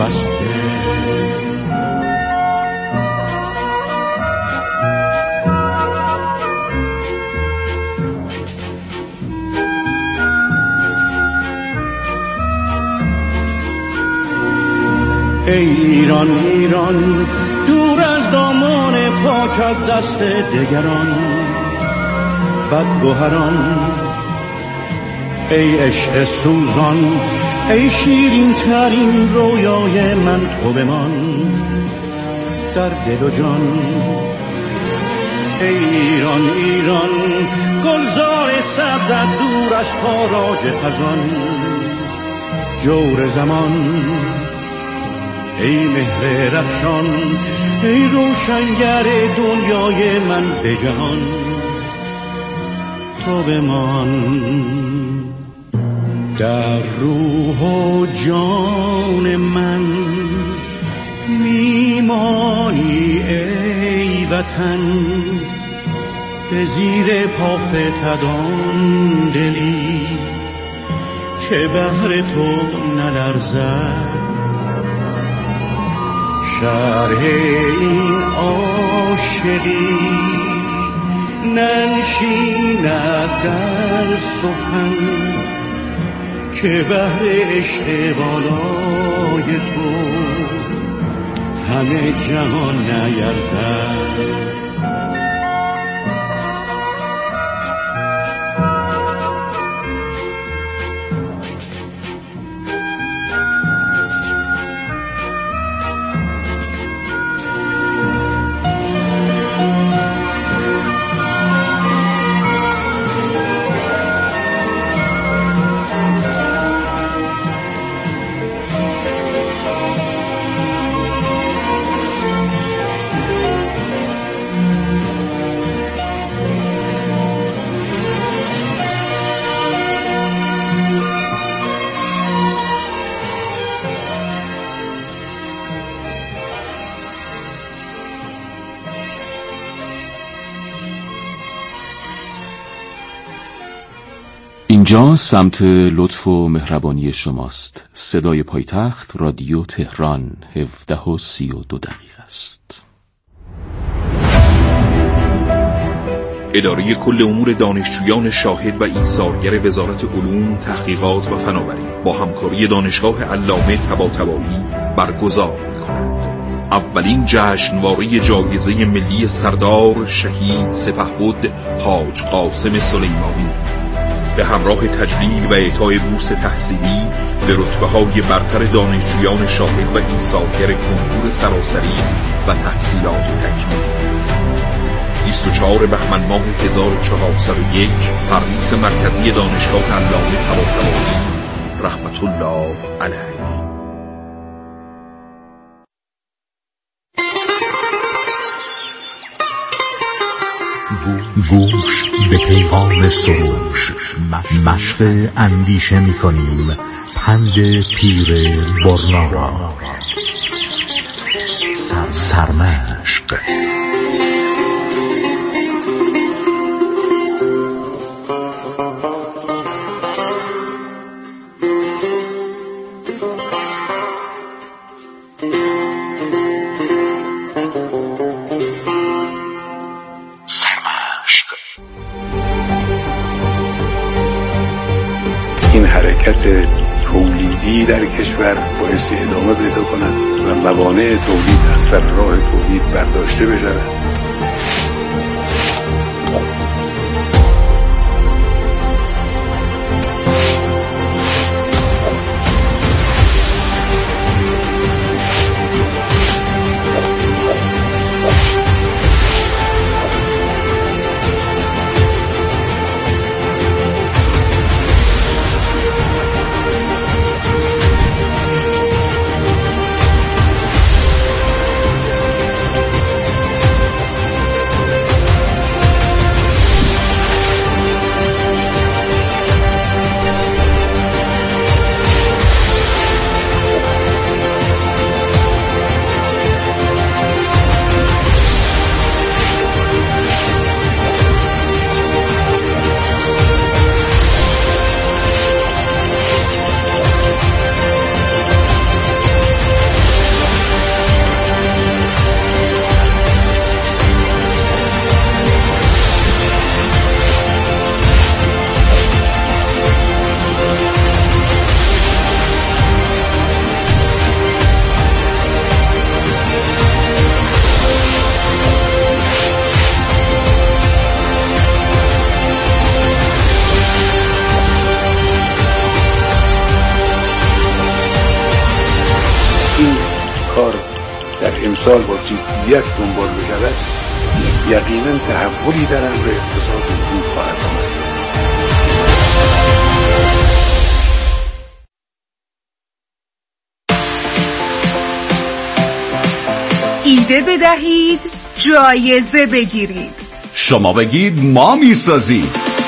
بسته. ای ایران ایران دور از دامان پاکت دست دگران بدگوهران، ای عشق سوزان ای شیرین ترین رویای من تو بمان در دل و جان. ای ایران ایران گلزار سبزت دور از تاراج خزان جور زمان، ای مهر رخشان ای روشنگر دنیای من به جهان تو بمان. در روح و جان من میمانی ای وطن، به زیر پا فتدان دلی که بهر تو نلرزد. شرح این عاشقی ننشیند در سخن که بهر عشق بالای تو همه جهان نیرزد. اینجا سمت لطف و مهربانی شماست. صدای پایتخت، رادیو تهران، 17:32 است. اداره کل امور دانشجویان شاهد و ایثارگر وزارت علوم، تحقیقات و فناوری با همکاری دانشگاه علامه طباطبایی برگزار می‌کند. اولین جشنواره جایزه ملی سردار شهید سپهبد حاج قاسم سلیمانی به همراه تجلیل و اعطای بورس تحصیلی به رتبه‌های برتر دانشجویان شاهد و ایثارگر کنکور سراسری و تحصیلات تکمیلی. 24 بهمن ماه 1401 پردیس مرکزی دانشگاه علامه طباطبایی رحمت الله علیه. گوش به پیغام سروش، مشق اندیشه می کنیم، پند پیر برنا را. سرمشق. این حرکت تولیدی در کشور باعث ادامه پیدا کند و موانع تولید از سر راه تولید برداشته بشود. کار در امسال با جدیت دنبال بشود، یقینا تحولی در امر اقتصاد وجود خواهد آمد. ایده بدهید، جایزه بگیرید. شما بگید ما میسازیم.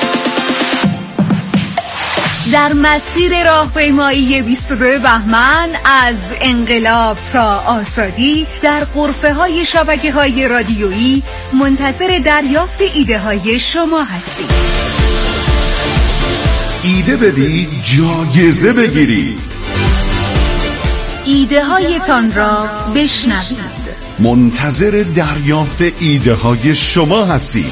در مسیر راهپیمایی 22 بهمن از انقلاب تا آزادی در غرفه‌های شبکه‌های رادیویی منتظر دریافت ایده‌های شما هستیم. ایده بدید، جایزه بگیرید. ایده‌هایتان را بشنوید. منتظر دریافت ایده‌های شما هستیم.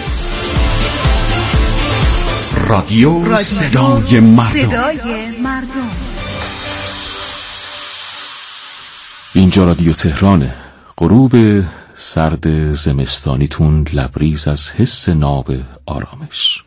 رادیو صدای مردم. اینجا رادیو تهرانه. غروب سرد زمستانیتون لبریز از حس ناب آرامش.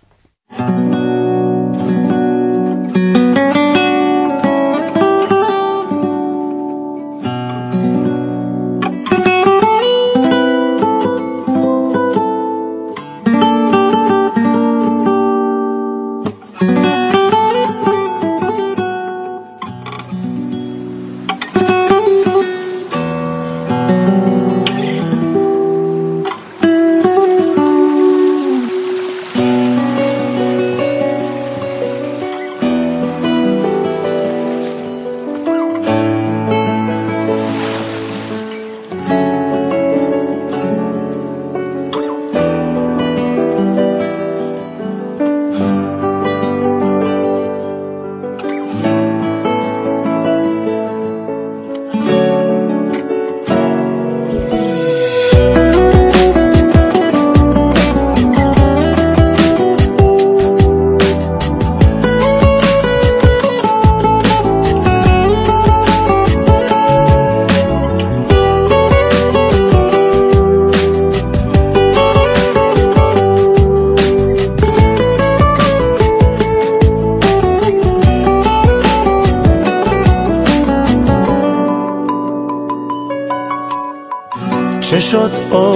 چشات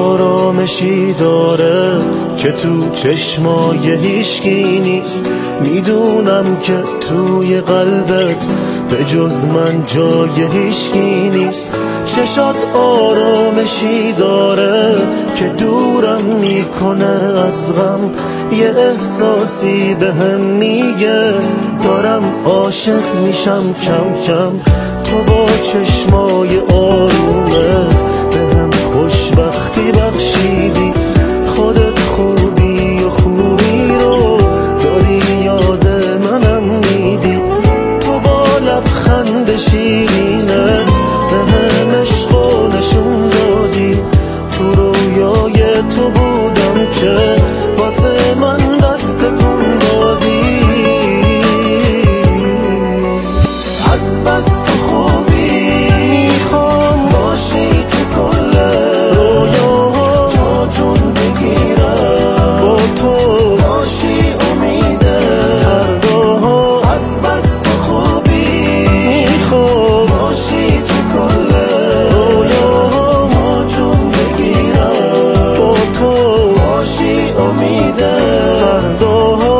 آرامشی داره که تو چشمای هیچکی نیست. میدونم که توی قلبت به جز من جای هیچکی نیست. چشات آرامشی داره که دورم میکنه از غم. یه احساسی بهم میگه دارم عاشق میشم کم کم. تو با چشمای آرومت بهم خوشبختی بخشیدی. خودت خوبی و خوبی رو داری یاد منم میدی. تو با لبخند شیرینت بهم عشقو نشون دادی. تو رویای تو بودم که واسه من دست کن دادی. از بس تو خوبی میخوام باشی تو کل رویاها. تو جون بگیرم با تو باشی امید فرداها. از بس تو خوبی میخوام باشی تو کل رویاها. ما جون بگیرم با تو باشی امید فرداها.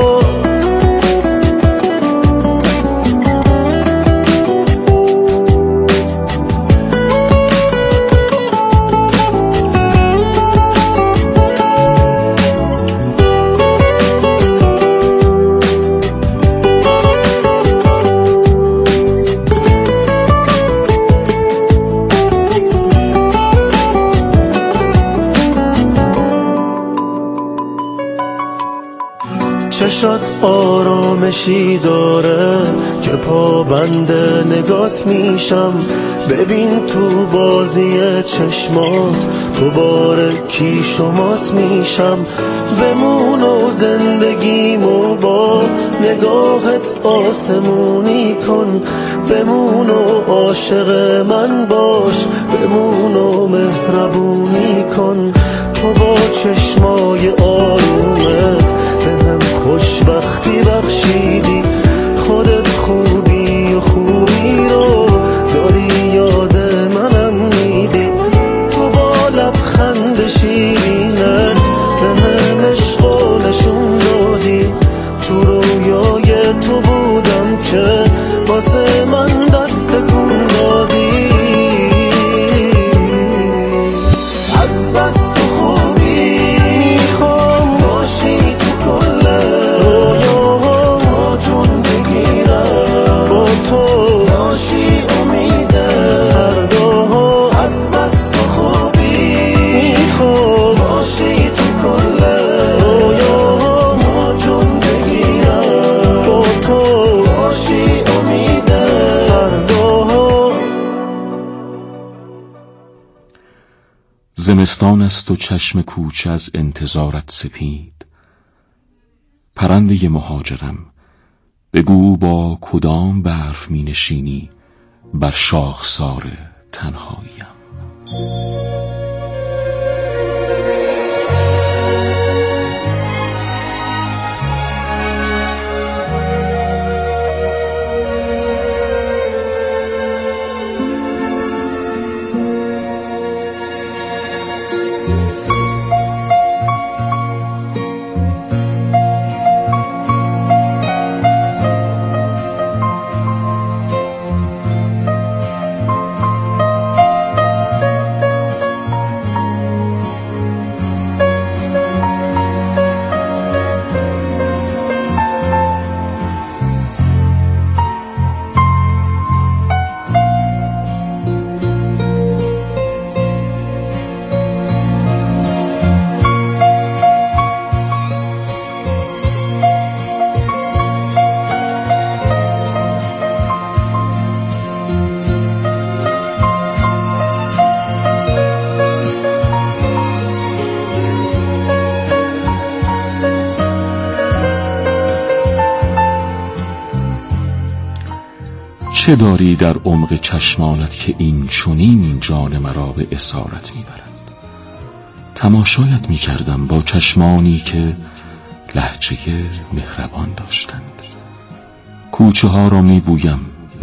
چشات آرامشی داره که پابند نگات میشم. ببین تو بازی چشمات دوباره کی شمات میشم. بمون و زندگیمو با نگاهت آسمونی کن. بمون و عاشق من باش. بمون و مهربونی کن. تو با چشمای آرومت بهم خوشبختی بخشیدی. خودت خوبی و خوبی رو داری یاد منم زمستان است و چشم کوچه از انتظارت سپید. پرنده مهاجرم، بگو با کدام برف می نشینی بر شاخسار تنهاییم. چه داری در عمق چشمانت که این چنین جان مرا به اسارت میبرد؟ تماشایت میکردم با چشمانی که لهجه مهربان داشتند. کوچه ها را میبویم،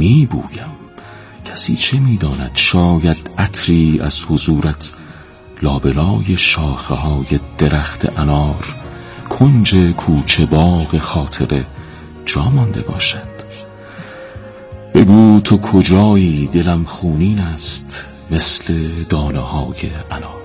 کسی چه میداند، شاید عطری از حضورت لابلای شاخه های درخت انار کنج کوچه باغ خاطره جا مانده باشد. بگو تو کجایی، دلم خونین است مثل دانه های انار.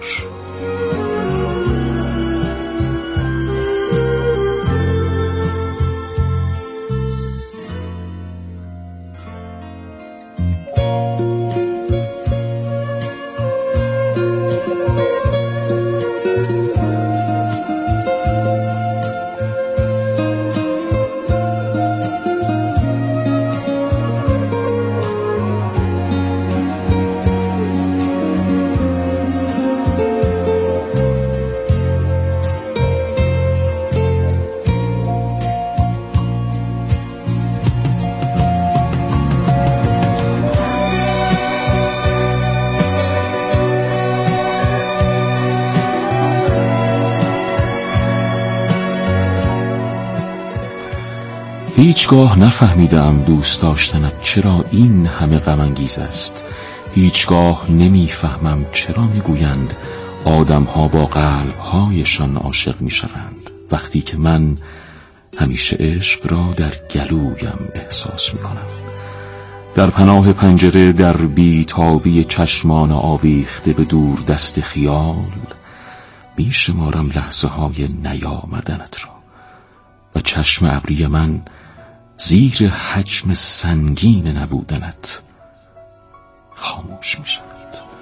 هیچگاه نفهمیدم دوست داشتنت چرا این همه غم انگیز است. هیچگاه نمیفهمم چرا میگویند آدمها با قلبهایشان عاشق میشوند، وقتی که من همیشه عشق را در گلویم احساس میکنم. در پناه پنجره، در بی‌تابی چشمان آویخته به دور دست خیال میشمارم لحظه های نیامدنت را و چشم ابری من زیر حجم سنگین نبودنت خاموش می شود.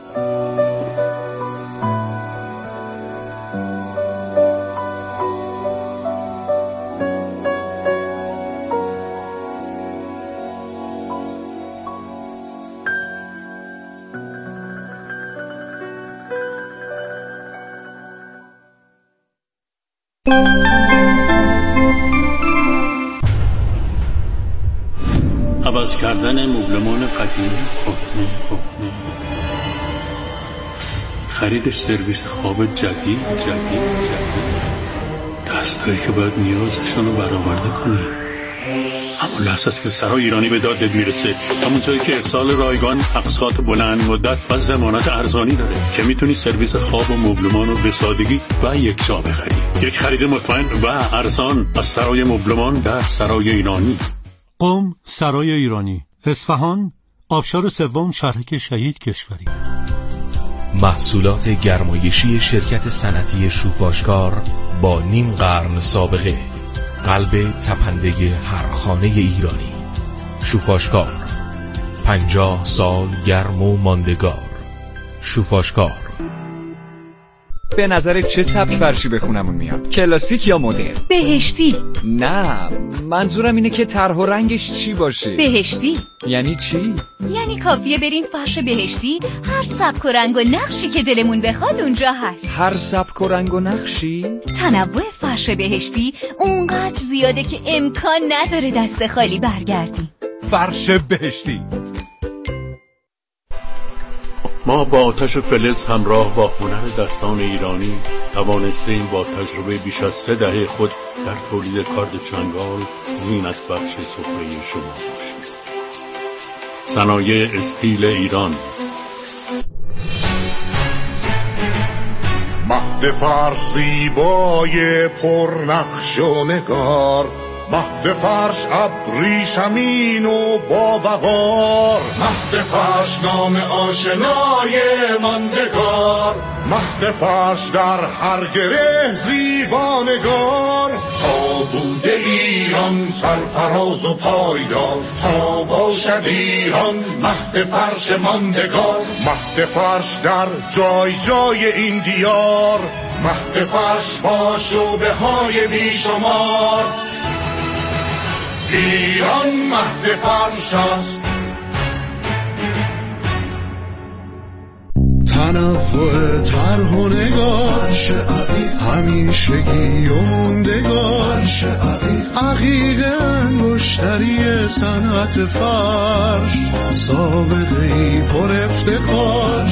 عوض کردن مبلمان قدیمی، خرید سرویس خواب جدید، دستگاهی که باید نیازشون رو برآورده کنی. همون لحظه است که سرای ایرانی به دادت میرسه، همون جایی که ارسال رایگان، اقساط بلند مدت و ضمانت ارزانی داره که میتونی سرویس خواب و مبلمان رو به سادگی و یک جا بخری. یک خرید مطمئن و ارزان از سرای مبلمان در سرای ایرانی. قم، سرای ایرانی، اصفهان، آبشار سوم، شهرک شهید کشوری. محصولات گرمایشی شرکت صنعتی شوفاشکار با نیم قرن سابقه، قلب تپنده هر خانه ایرانی. شوفاشکار، 50 سال گرم و ماندگار. شوفاشکار. به نظرت چه سبک فرشی بخونمون میاد؟ کلاسیک یا مدرن؟ بهشتی. نه، منظورم اینه که طرح و رنگش چی باشه. بهشتی یعنی چی؟ یعنی کافیه بریم فرش بهشتی، هر سبک و رنگ و نقشی که دلمون بخواد اونجا هست. هر سبک و رنگ و نقشی؟ تنوع فرش بهشتی اونقدر زیاده که امکان نداره دست خالی برگردیم. فرش بهشتی. ما با آتش فلز همراه با هنر دستان ایرانی توانستیم با تجربه بیش از 3 دهه خود در تولید کارد چنگال زینت بخش سفره شما باشیم. صنایع استیل ایران. مهد فرش زیبای پرنقش و نگار، مهد فرش ابریشمین و با وقار، مهد فرش نام آشنای ماندگار، مهد فرش در هر گره زیبانگار. تا بوده ایران سرفراز و پایدار، تا باشد ایران مهد فرش ماندگار. مهد فرش در جای جای این دیار، مهد فرش با شعبه های بیشمار. ایران مهد فرش است. تنوع طرح و نگار، همیشگی و موندگار، عقیق انگشتری صنعت فرش، سابقه‌ای پر افتخار.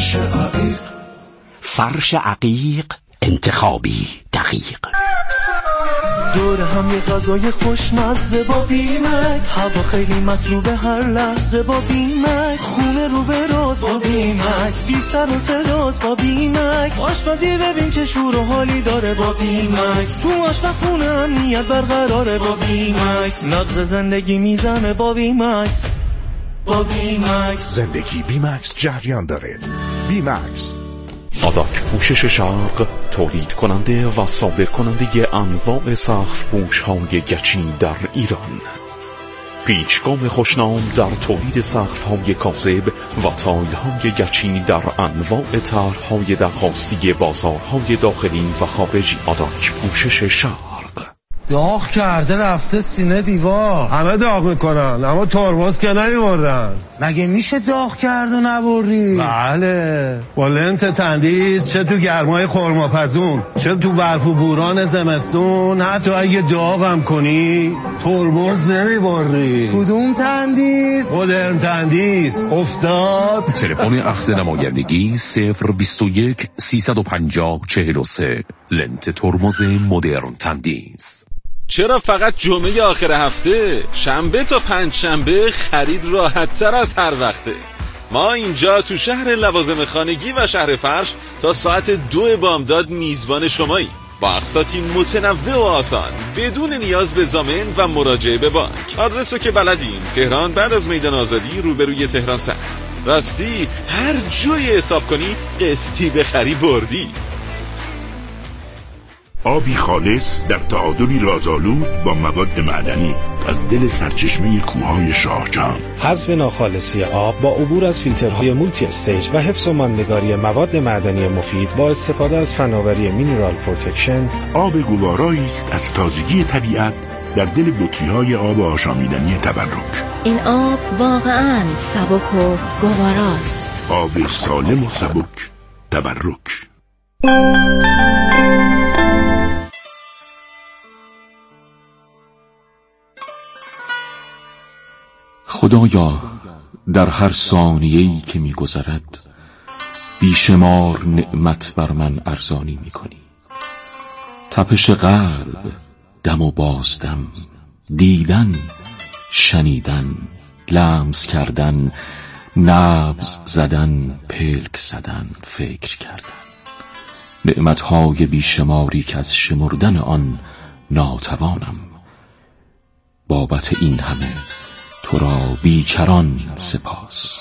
فرش عقیق، انتخابی دقیق. دور هم یه غذای خوشمزه با بیمکس، هوا خیلی مطلوبه هر لحظه با بیمکس، خونه رو به راز با بیمکس، بی سر و صداست با بیمکس، آشپزی ببین چه شور و حالی داره با بیمکس، تو آشپزخونه امنیت برقراره با بیمکس، نبض زندگی میزنه با بیمکس. با بیمکس زندگی بیمکس جریان داره. بیمکس. آداک پوشش شرق تولید کننده و صادر کننده انواع سقف پوش های گچی در ایران. پیچگام خوشنام در تولید سقف های کاذب و تایل های گچی در انواع طرح های درخواستی بازارهای داخلی و خارجی. آداک پوشش شرق. داغ کرده رفته سینه دیوار. همه داغ میکنن اما ترمز که نمیبردن. مگه میشه داغ کرد و نبردی؟ بله، با لنت تندیس، چه تو گرمای خرماپزون چه تو برف و بوران زمستون، حتی اگه داغم کنی ترمز نمیبری. کدوم تندیس؟ مدرن تندیس. افتاد. تلفن اخذ نمایندگی 021 350 43. لنت ترمز مدرن تندیس. چرا فقط جمعه آخر هفته؟ شنبه تا پنجشنبه خرید راحت تر از هر وقته. ما اینجا تو شهر لوازم خانگی و شهر فرش تا ساعت 2 بامداد میزبان شماییم، با اقساطی متنوع و آسان بدون نیاز به ضامن و مراجعه به بانک. آدرسو که بلدین، تهران بعد از میدان آزادی روبروی تهران سر. راستی هر جوری حساب کنی قسطی بخری بردی. آبی خالص در تعادلی رازآلود با مواد معدنی از دل سرچشمه کوههای شاهجان. حذف ناخالصی آب با عبور از فیلترهای مولتی استیج و حفظ و ماندگاری مواد معدنی مفید با استفاده از فناوری مینرال پروتکشن. آب گوارایی است از تازگی طبیعت در دل بطری‌های آب آشامیدنی تبرک. این آب واقعاً سبک و گواراست. آب سالم و سبک تبرک. خدایا در هر ثانیه‌ای که می‌گذرد بیشمار نعمت بر من ارزانی می‌کنی. تپش قلب، دم و بازدم، دیدن، شنیدن، لمس کردن، نبض زدن، پلک زدن، فکر کردن. نعمت‌های بیشماری که از شمردن آن ناتوانم. بابت این همه تو را بیکران سپاس.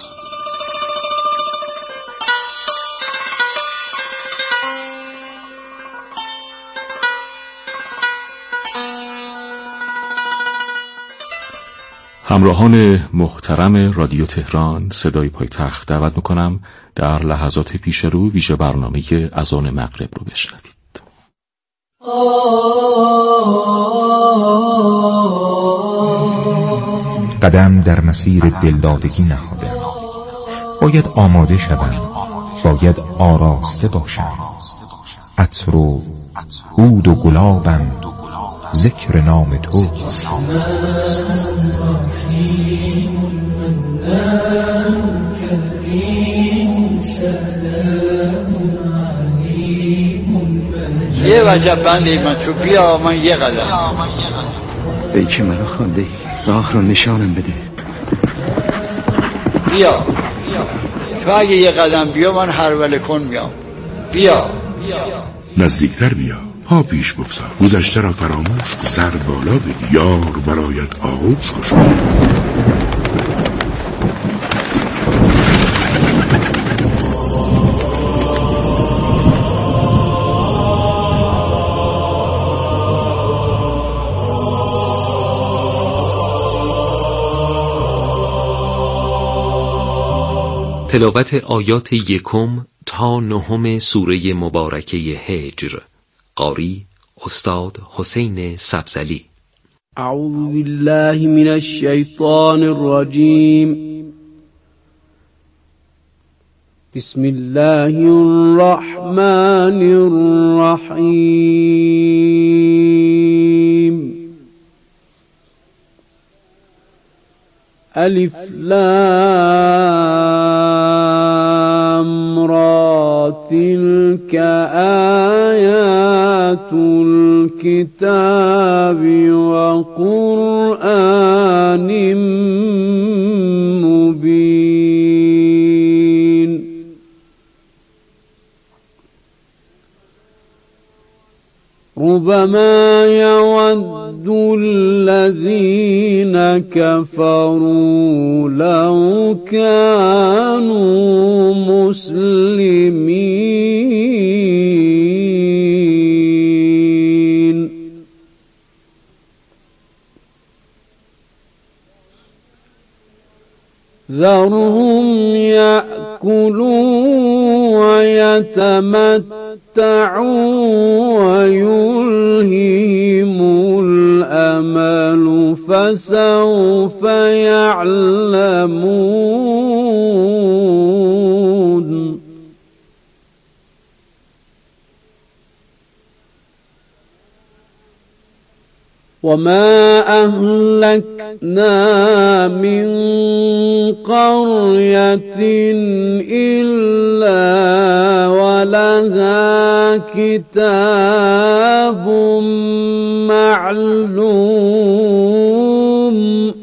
همراهان محترم رادیو تهران صدای پایتخت دعوت میکنم در لحظات پیش رو ویژه برنامه اذان مغرب رو بشنوید. قدم در مسیر دلدادگی نهادم، باید آماده شوم، باید آراسته باشم. عطر و عود و گلابم، ذکر نام توست. یه وجب بندی من تو بیا، من یه قدم. ای که منو خونده راه رو نشانم بده. بیا تو اگه یه قدم بیا من هرول کن میام. بیا نزدیکتر بیا، پا پیش بگذار، گذشته را فراموش، سر بالا بگی، یار برایت آغوش گشود. تلاوت آیات 1 تا 9 سوره مبارکه هجر. قاری استاد حسین سبزلی. اعوذ بالله من الشیطان الرجیم. بسم الله الرحمن الرحیم. الف لام را تلك آیات الكتاب وقرآن مبین. ربما يود الذين كفروا لو كانوا مسلمين. ذرهم يأكلوا ويتمتعوا ويلههم الأمل فسوف يعلمون. وما أهلكنا من قرية إلا ولها كتاب معلوم.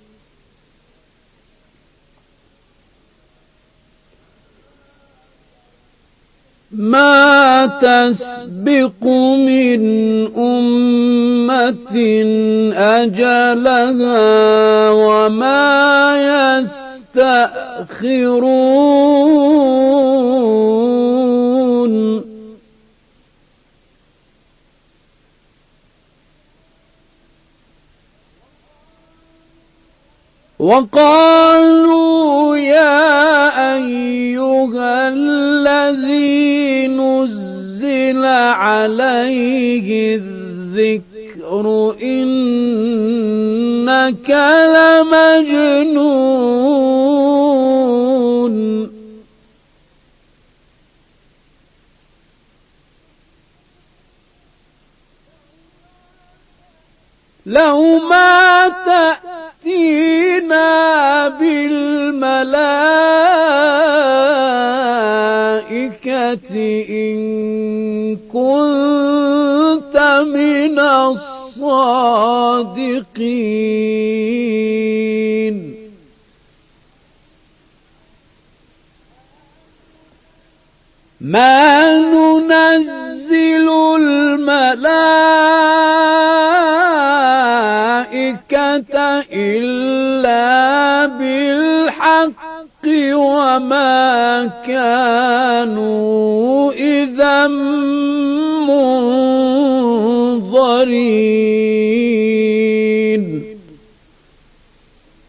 ما تسبق من أمة أجلها وما يستأخرون. وقالوا يا أيها الذي نزل عليه الذكر إنك لمجنون. لو ما تأتينا بالملائكة إن كنت من الصادقين. ما ننزل الملائكة إلا بالحق وما كانوا إذا منظرين.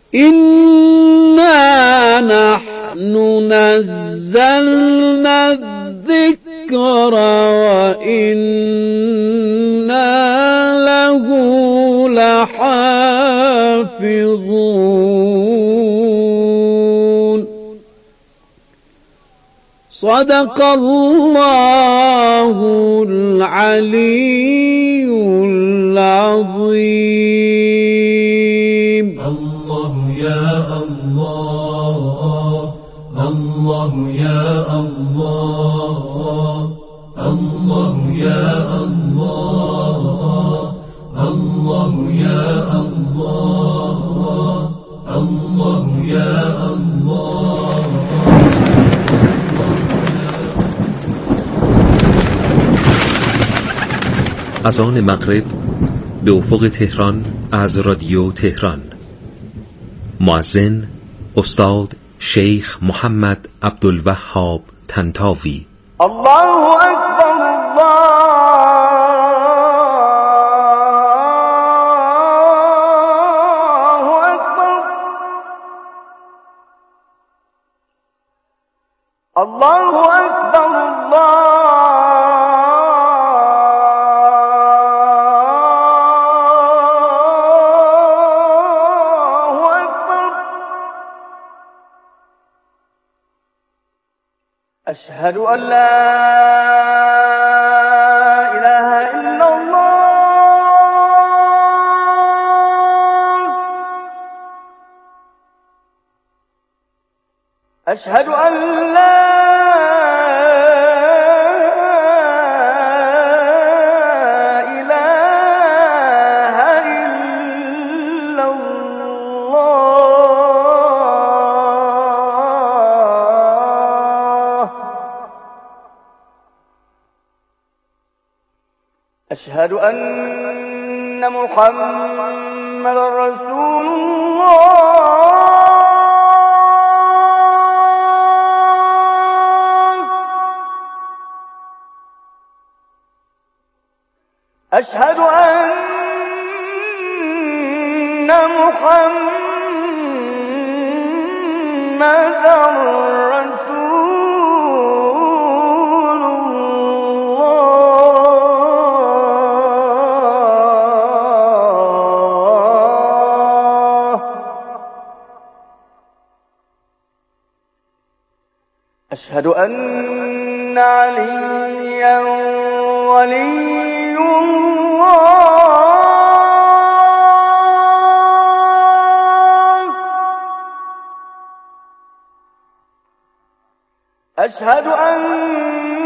إنا نحن نزلنا الذكر وإنا له لحافظون. صدق الله العلي العظيم. الله يا الله، الله يا الله، الله يا الله، الله يا الله، الله يا الله. از آن مغرب به افق تهران از رادیو تهران. مؤذن استاد شیخ محمد عبدالوهاب طنطاوی. الله اکبر، الله اکبر، الله اکبر، أشهد أن لا إله إلا الله، أشهد أن لا إله إلا الله، أشهد أن محمد رسول الله، أشهد أن محمد رسول الله، أشهد أن عليا ولي الله، أشهد أن